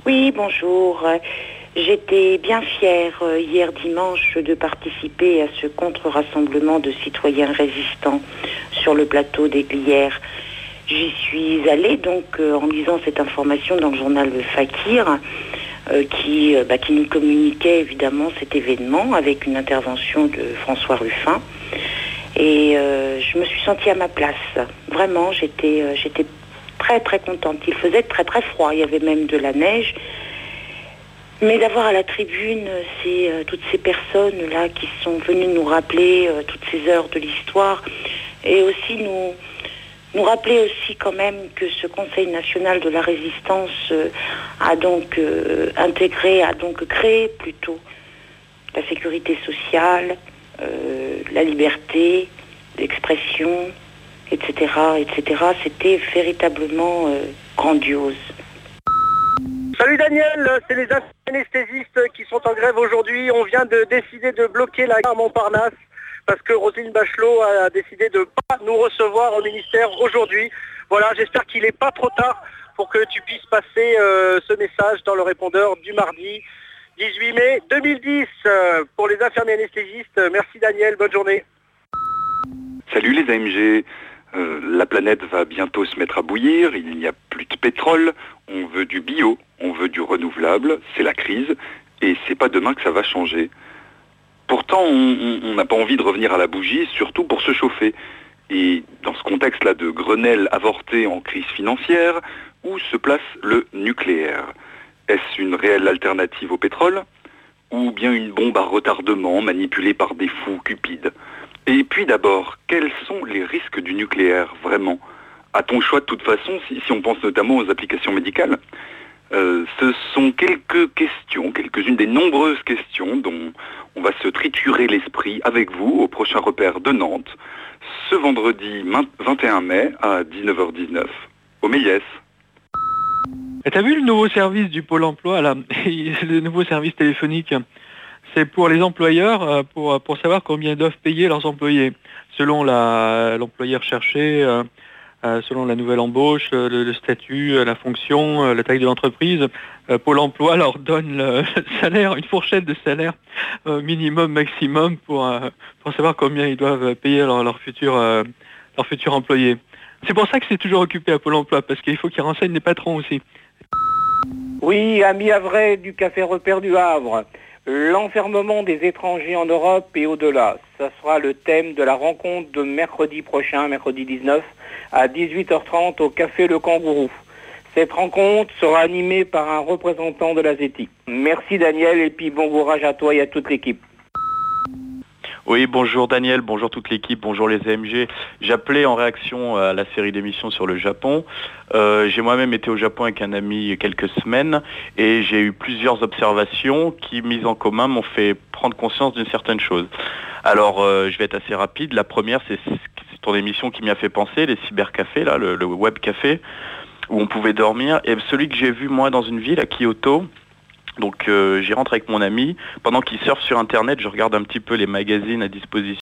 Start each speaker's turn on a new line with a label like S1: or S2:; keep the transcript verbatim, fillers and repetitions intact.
S1: Oui, bonjour. J'étais bien fière euh, hier dimanche de participer à ce contre-rassemblement de citoyens résistants sur le plateau des Glières. J'y suis allée donc euh, en lisant cette information dans le journal Le Fakir euh, qui, euh, bah, qui nous communiquait évidemment cet événement avec une intervention de François Ruffin. Et euh, je me suis sentie à ma place. Vraiment, j'étais, euh, j'étais très très contente. Il faisait très très froid, il y avait même de la neige. Mais d'avoir à la tribune c'est, euh, toutes ces personnes-là qui sont venues nous rappeler euh, toutes ces heures de l'histoire et aussi nous, nous rappeler aussi quand même que ce Conseil national de la résistance euh, a donc euh, intégré, a donc créé plutôt la sécurité sociale, euh, la liberté d'expression, et cetera, et cetera. C'était véritablement euh, grandiose.
S2: Salut Daniel, c'est les anesthésistes qui sont en grève aujourd'hui. On vient de décider de bloquer la gare Montparnasse parce que Roselyne Bachelot a décidé de ne pas nous recevoir au ministère aujourd'hui. Voilà, j'espère qu'il n'est pas trop tard pour que tu puisses passer euh, ce message dans le répondeur du mardi dix-huit mai deux mille dix euh, pour les infirmiers anesthésistes. Merci Daniel, bonne journée.
S3: Salut les A M G. Euh, la planète va bientôt se mettre à bouillir, il n'y a plus de pétrole, on veut du bio, on veut du renouvelable, c'est la crise, et c'est pas demain que ça va changer. Pourtant, on n'a pas envie de revenir à la bougie, surtout pour se chauffer. Et dans ce contexte-là de Grenelle avorté en crise financière, où se place le nucléaire? Est-ce une réelle alternative au pétrole? Ou bien une bombe à retardement manipulée par des fous cupides? Et puis d'abord, quels sont les risques du nucléaire, vraiment? A-t-on le choix de toute façon, si, si on pense notamment aux applications médicales? euh, Ce sont quelques questions, quelques-unes des nombreuses questions dont on va se triturer l'esprit avec vous au prochain repère de Nantes, ce vendredi vingt et un mai à dix-neuf heures dix-neuf, au Méliès.
S4: Et t'as vu le nouveau service du Pôle emploi, là, le nouveau service téléphonique? C'est pour les employeurs, pour, pour savoir combien ils doivent payer leurs employés, selon la, l'employeur cherché, euh, selon la nouvelle embauche, le, le statut, la fonction, la taille de l'entreprise. Euh, Pôle emploi leur donne le, le salaire, une fourchette de salaire euh, minimum, maximum, pour, euh, pour savoir combien ils doivent payer leurs leur futurs euh, leur futur employés. C'est pour ça que c'est toujours occupé à Pôle emploi, parce qu'il faut qu'ils renseignent les patrons aussi.
S5: Oui, ami Havray du Café Repère du Havre. L'enfermement des étrangers en Europe et au-delà, ça sera le thème de la rencontre de mercredi prochain, mercredi dix-neuf, à dix-huit heures trente au Café Le Kangourou. Cette rencontre sera animée par un représentant de la Z E T I. Merci Daniel et puis bon courage à toi et à toute l'équipe.
S6: Oui, bonjour Daniel, bonjour toute l'équipe, bonjour les A M G. J'appelais en réaction à la série d'émissions sur le Japon. Euh, j'ai moi-même été au Japon avec un ami il y a quelques semaines et j'ai eu plusieurs observations qui, mises en commun, m'ont fait prendre conscience d'une certaine chose. Alors, euh, je vais être assez rapide. La première, c'est, c'est ton émission qui m'y a fait penser, les cybercafés, là, le, le web café, où on pouvait dormir. Et celui que j'ai vu, moi, dans une ville, à Kyoto. Donc euh, j'y rentre avec mon ami. Pendant qu'il surfe sur Internet, je regarde un petit peu les magazines à disposition.